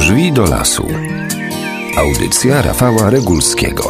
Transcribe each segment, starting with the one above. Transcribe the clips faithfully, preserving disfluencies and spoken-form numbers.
Drzwi do lasu. Audycja Rafała Regulskiego.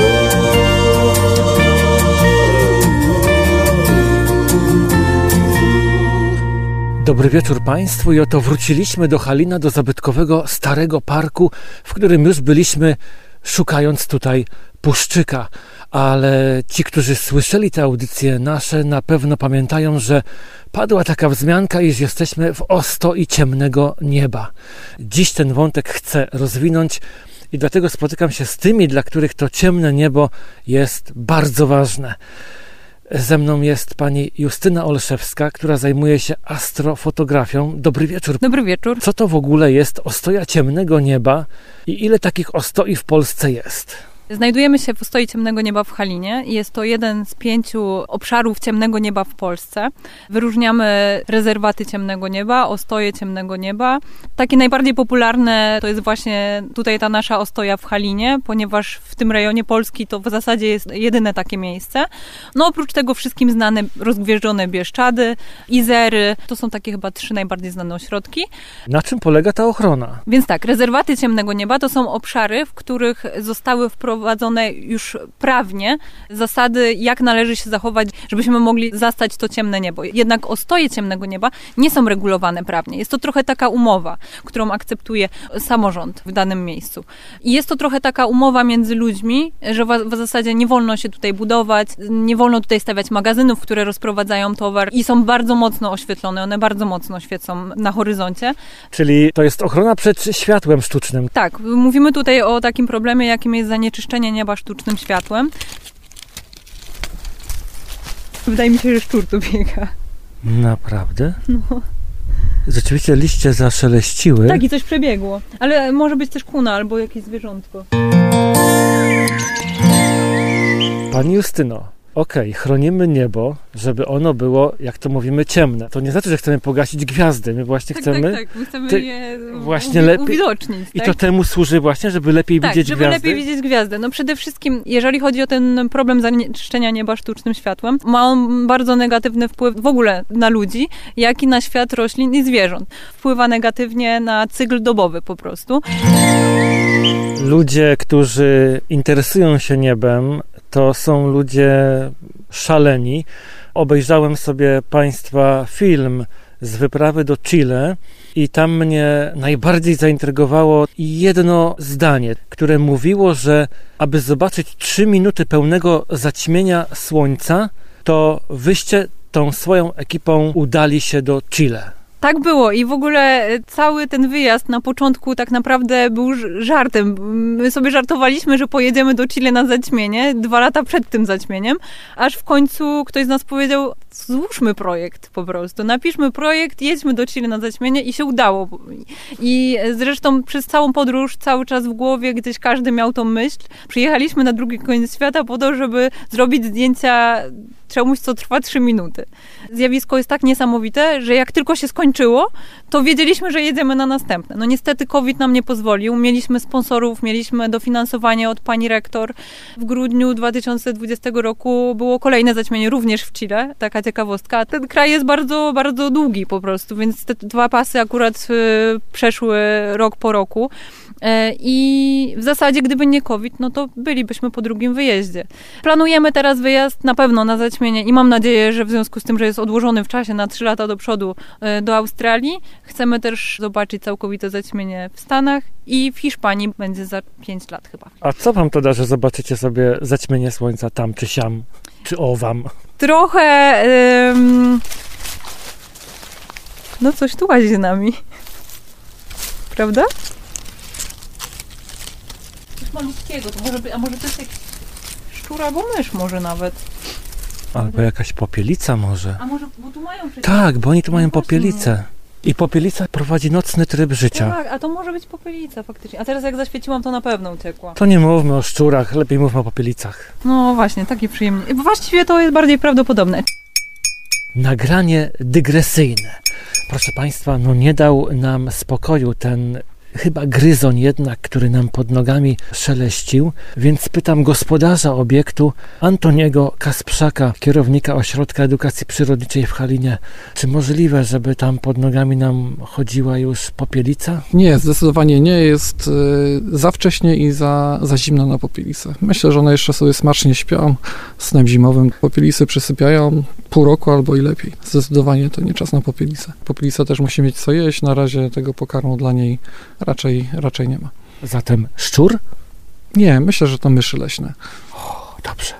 Dobry wieczór Państwu i oto wróciliśmy do Halina, do zabytkowego starego parku, w którym już byliśmy, szukając tutaj puszczyka. Ale ci, którzy słyszeli te audycje nasze, na pewno pamiętają, że padła taka wzmianka, iż jesteśmy w ostoi ciemnego nieba. Dziś ten wątek chcę rozwinąć i dlatego spotykam się z tymi, dla których to ciemne niebo jest bardzo ważne. Ze mną jest pani Justyna Olszewska, która zajmuje się astrofotografią. Dobry wieczór. Dobry wieczór. Co to w ogóle jest ostoja ciemnego nieba i ile takich ostoi w Polsce jest? Znajdujemy się w ostoi ciemnego nieba w Halinie i jest to jeden z pięciu obszarów ciemnego nieba w Polsce. Wyróżniamy rezerwaty ciemnego nieba, ostoje ciemnego nieba. Takie najbardziej popularne to jest właśnie tutaj ta nasza ostoja w Halinie, ponieważ w tym rejonie Polski to w zasadzie jest jedyne takie miejsce. No oprócz tego wszystkim znane rozgwieżdżone Bieszczady, Izery, to są takie chyba trzy najbardziej znane ośrodki. Na czym polega ta ochrona? Więc tak, rezerwaty ciemnego nieba to są obszary, w których zostały wprowadzone wprowadzone już prawnie zasady, jak należy się zachować, żebyśmy mogli zastać to ciemne niebo. Jednak ostoje ciemnego nieba nie są regulowane prawnie. Jest to trochę taka umowa, którą akceptuje samorząd w danym miejscu. I jest to trochę taka umowa między ludźmi, że w zasadzie nie wolno się tutaj budować, nie wolno tutaj stawiać magazynów, które rozprowadzają towar i są bardzo mocno oświetlone. One bardzo mocno świecą na horyzoncie. Czyli to jest ochrona przed światłem sztucznym. Tak, mówimy tutaj o takim problemie, jakim jest zanieczyszczenie nieba sztucznym światłem. Wydaje mi się, że szczur tu biega. Naprawdę? No. Rzeczywiście liście zaszeleściły. Tak, i coś przebiegło. Ale może być też kuna albo jakieś zwierzątko. Pani Justyno, okej, okay, chronimy niebo, żeby ono było, jak to mówimy, ciemne. To nie znaczy, że chcemy pogasić gwiazdy. My właśnie tak, chcemy... Tak, tak, my chcemy ty, je właśnie uwi- lepiej, uwidocznić. I tak? to temu służy właśnie, żeby lepiej tak, widzieć żeby gwiazdy? lepiej widzieć gwiazdę. No przede wszystkim, jeżeli chodzi o ten problem zanieczyszczenia nieba sztucznym światłem, ma on bardzo negatywny wpływ w ogóle na ludzi, jak i na świat roślin i zwierząt. Wpływa negatywnie na cykl dobowy po prostu. Ludzie, którzy interesują się niebem, to są ludzie szaleni. Obejrzałem sobie Państwa film z wyprawy do Chile i tam mnie najbardziej zaintrygowało jedno zdanie, które mówiło, że aby zobaczyć trzy minuty pełnego zaćmienia słońca, to wyście tą swoją ekipą udali się do Chile. Tak było i w ogóle cały ten wyjazd na początku tak naprawdę był żartem. My sobie żartowaliśmy, że pojedziemy do Chile na zaćmienie, dwa lata przed tym zaćmieniem, aż w końcu ktoś z nas powiedział, złóżmy projekt po prostu, napiszmy projekt, jedźmy do Chile na zaćmienie i się udało. I zresztą przez całą podróż, cały czas w głowie gdzieś każdy miał tą myśl. Przyjechaliśmy na drugi koniec świata po to, żeby zrobić zdjęcia czemuś, co trwa trzy minuty. Zjawisko jest tak niesamowite, że jak tylko się skończyło, to wiedzieliśmy, że jedziemy na następne. No niestety COVID nam nie pozwolił. Mieliśmy sponsorów, mieliśmy dofinansowanie od pani rektor. W grudniu dwa tysiące dwudziestego roku było kolejne zaćmienie również w Chile. Taka ciekawostka. Ten kraj jest bardzo, bardzo długi po prostu, więc te dwa pasy akurat y, przeszły rok po roku. I w zasadzie, gdyby nie COVID, no to bylibyśmy po drugim wyjeździe. Planujemy teraz wyjazd na pewno na zaćmienie i mam nadzieję, że w związku z tym, że jest odłożony w czasie na trzy lata do przodu do Australii, chcemy też zobaczyć całkowite zaćmienie w Stanach i w Hiszpanii będzie za pięć lat chyba. A co wam to da, że zobaczycie sobie zaćmienie słońca tam czy siam, czy owam? Trochę... Ym... No coś tu łazi z nami. Prawda? Malutkiego, to może być, a może to jest jakiś szczur albo mysz może nawet. Albo jakaś popielica może. A może, bo tu mają przecież... Tak, bo oni tu no mają popielicę. I popielica prowadzi nocny tryb życia. Tak, a to może być popielica faktycznie. A teraz jak zaświeciłam, to na pewno uciekła. To nie mówmy o szczurach, lepiej mówmy o popielicach. No właśnie, takie przyjemnie. Właściwie to jest bardziej prawdopodobne. Nagranie dygresyjne. Proszę Państwa, no nie dał nam spokoju ten chyba gryzoń jednak, który nam pod nogami szeleścił, więc pytam gospodarza obiektu Antoniego Kasprzaka, kierownika Ośrodka Edukacji Przyrodniczej w Halinie, czy możliwe, żeby tam pod nogami nam chodziła już popielica? Nie, zdecydowanie nie. Jest y, za wcześnie i za, za zimno na popielicę. Myślę, że one jeszcze sobie smacznie śpią snem zimowym. Popielisy przysypiają pół roku albo i lepiej. Zdecydowanie to nie czas na popielicę. Popielica też musi mieć co jeść. Na razie tego pokarmu dla niej raczej, raczej nie ma. Zatem szczur? Nie, myślę, że to myszy leśne. O, dobrze.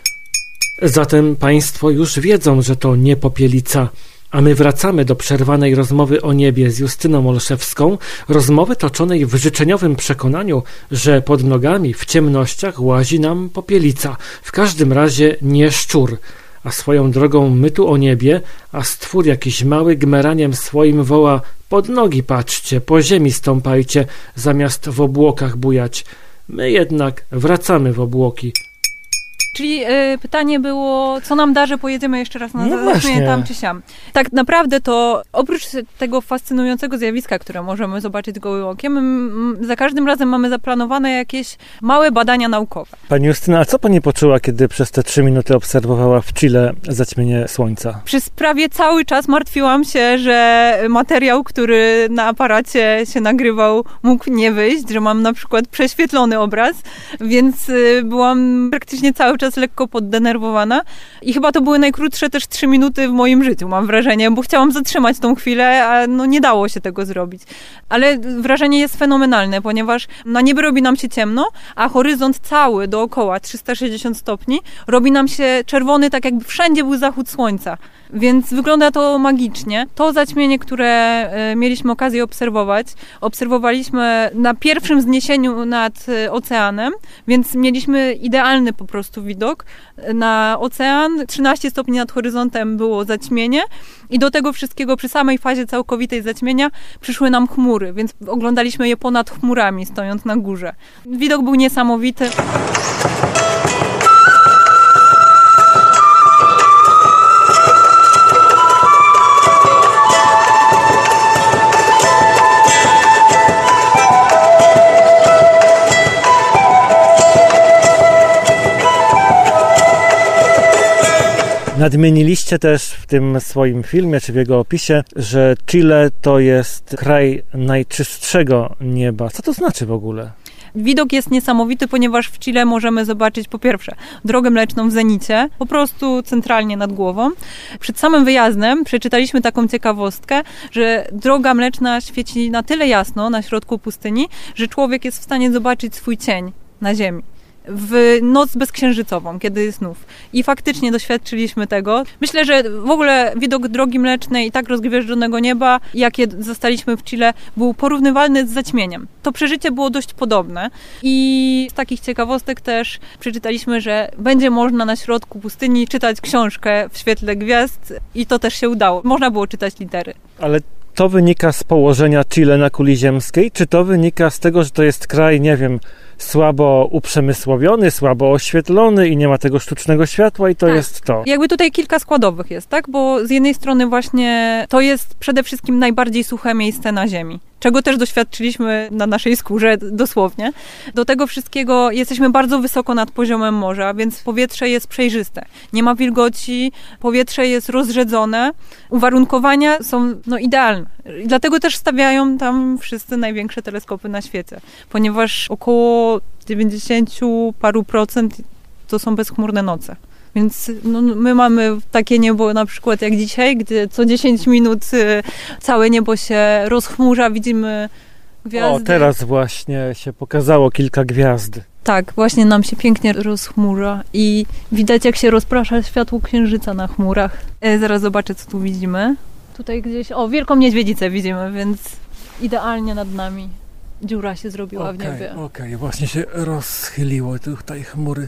Zatem Państwo już wiedzą, że to nie popielica. A my wracamy do przerwanej rozmowy o niebie z Justyną Olszewską, rozmowy toczonej w życzeniowym przekonaniu, że pod nogami w ciemnościach łazi nam popielica, w każdym razie nie szczur. A swoją drogą my tu o niebie, a stwór jakiś mały gmeraniem swoim woła: pod nogi patrzcie, po ziemi stąpajcie, zamiast w obłokach bujać. My jednak wracamy w obłoki. Czyli y, pytanie było, co nam da, że pojedziemy jeszcze raz na no zatrzymanie tam czy siam. Tak naprawdę to oprócz tego fascynującego zjawiska, które możemy zobaczyć gołym okiem, m, za każdym razem mamy zaplanowane jakieś małe badania naukowe. Pani Justyna, a co pani poczuła, kiedy przez te trzy minuty obserwowała w Chile zaćmienie słońca? Przez prawie cały czas martwiłam się, że materiał, który na aparacie się nagrywał, mógł nie wyjść, że mam na przykład prześwietlony obraz, więc y, byłam praktycznie cały czas lekko poddenerwowana i chyba to były najkrótsze też trzy minuty w moim życiu, mam wrażenie, bo chciałam zatrzymać tą chwilę, a no nie dało się tego zrobić. Ale wrażenie jest fenomenalne, ponieważ na niebie robi nam się ciemno, a horyzont cały dookoła, trzysta sześćdziesiąt stopni, robi nam się czerwony, tak jakby wszędzie był zachód słońca. Więc wygląda to magicznie. To zaćmienie, które y, mieliśmy okazję obserwować, obserwowaliśmy na pierwszym wzniesieniu nad y, oceanem, więc mieliśmy idealny po prostu widok na ocean. trzynaście stopni nad horyzontem było zaćmienie i do tego wszystkiego przy samej fazie całkowitej zaćmienia przyszły nam chmury, więc oglądaliśmy je ponad chmurami, stojąc na górze. Widok był niesamowity. Nadmieniliście też w tym swoim filmie, czy w jego opisie, że Chile to jest kraj najczystszego nieba. Co to znaczy w ogóle? Widok jest niesamowity, ponieważ w Chile możemy zobaczyć po pierwsze Drogę Mleczną w zenicie, po prostu centralnie nad głową. Przed samym wyjazdem przeczytaliśmy taką ciekawostkę, że Droga Mleczna świeci na tyle jasno na środku pustyni, że człowiek jest w stanie zobaczyć swój cień na ziemi. W noc bezksiężycową, kiedy jest snów. I faktycznie doświadczyliśmy tego. Myślę, że w ogóle widok Drogi Mlecznej i tak rozgwieżdżonego nieba, jakie zastaliśmy w Chile, był porównywalny z zaćmieniem. To przeżycie było dość podobne. I z takich ciekawostek też przeczytaliśmy, że będzie można na środku pustyni czytać książkę w świetle gwiazd i to też się udało. Można było czytać litery. Ale to wynika z położenia Chile na kuli ziemskiej, czy to wynika z tego, że to jest kraj, nie wiem, słabo uprzemysłowiony, słabo oświetlony i nie ma tego sztucznego światła i to tak. jest to. Jakby tutaj kilka składowych jest, tak? Bo z jednej strony właśnie to jest przede wszystkim najbardziej suche miejsce na Ziemi, czego też doświadczyliśmy na naszej skórze dosłownie. Do tego wszystkiego jesteśmy bardzo wysoko nad poziomem morza, więc powietrze jest przejrzyste. Nie ma wilgoci, powietrze jest rozrzedzone, uwarunkowania są no, idealne. I dlatego też stawiają tam wszyscy największe teleskopy na świecie, ponieważ około dziewięćdziesiąt paru procent to są bezchmurne noce. Więc no, my mamy takie niebo na przykład jak dzisiaj, gdzie co dziesięć minut y, całe niebo się rozchmurza, widzimy gwiazdy. O, teraz właśnie się pokazało kilka gwiazd. Tak, właśnie nam się pięknie rozchmurza i widać jak się rozprasza światło księżyca na chmurach. E, zaraz zobaczę, co tu widzimy. Tutaj gdzieś, o, wielką niedźwiedzicę widzimy, więc idealnie nad nami dziura się zrobiła okay, w niebie. Okej, okay. Właśnie się rozchyliło tutaj chmury.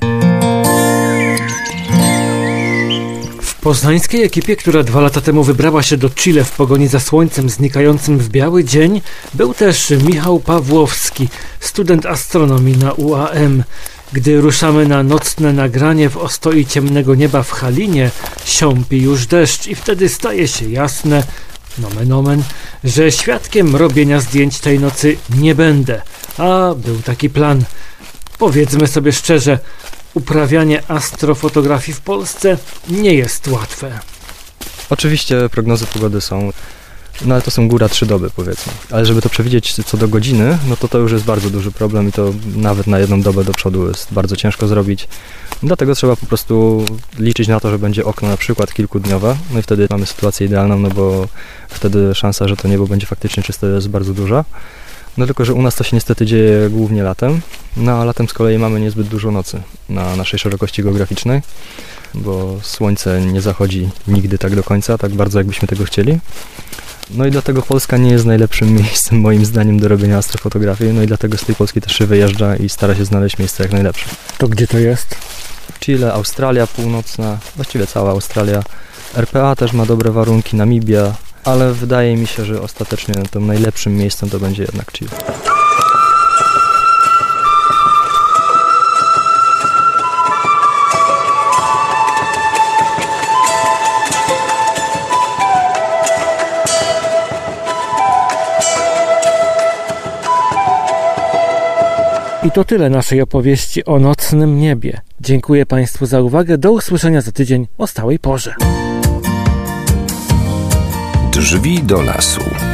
W poznańskiej ekipie, która dwa lata temu wybrała się do Chile w pogoni za słońcem znikającym w biały dzień, był też Michał Pawłowski, student astronomii na U A M. Gdy ruszamy na nocne nagranie w ostoi ciemnego nieba w Halinie, siąpi już deszcz i wtedy staje się jasne, nomen omen, że świadkiem robienia zdjęć tej nocy nie będę, a był taki plan. Powiedzmy sobie szczerze, uprawianie astrofotografii w Polsce nie jest łatwe. Oczywiście prognozy pogody są, no ale to są góra trzy doby, powiedzmy. Ale żeby to przewidzieć co do godziny, no to to już jest bardzo duży problem i to nawet na jedną dobę do przodu jest bardzo ciężko zrobić. Dlatego trzeba po prostu liczyć na to, że będzie okno na przykład kilkudniowe, no i wtedy mamy sytuację idealną, no bo wtedy szansa, że to niebo będzie faktycznie czyste, jest bardzo duża. No tylko, że u nas to się niestety dzieje głównie latem, no a latem z kolei mamy niezbyt dużo nocy na naszej szerokości geograficznej, bo słońce nie zachodzi nigdy tak do końca, tak bardzo jakbyśmy tego chcieli. No i dlatego Polska nie jest najlepszym miejscem moim zdaniem do robienia astrofotografii, no i dlatego z tej Polski też się wyjeżdża i stara się znaleźć miejsce jak najlepsze. To gdzie to jest? Chile, Australia Północna, właściwie cała Australia. R P A też ma dobre warunki, Namibia, ale wydaje mi się, że ostatecznie tym najlepszym miejscem to będzie jednak Chile. I to tyle naszej opowieści o nocnym niebie. Dziękuję Państwu za uwagę. Do usłyszenia za tydzień o stałej porze. Drzwi do lasu.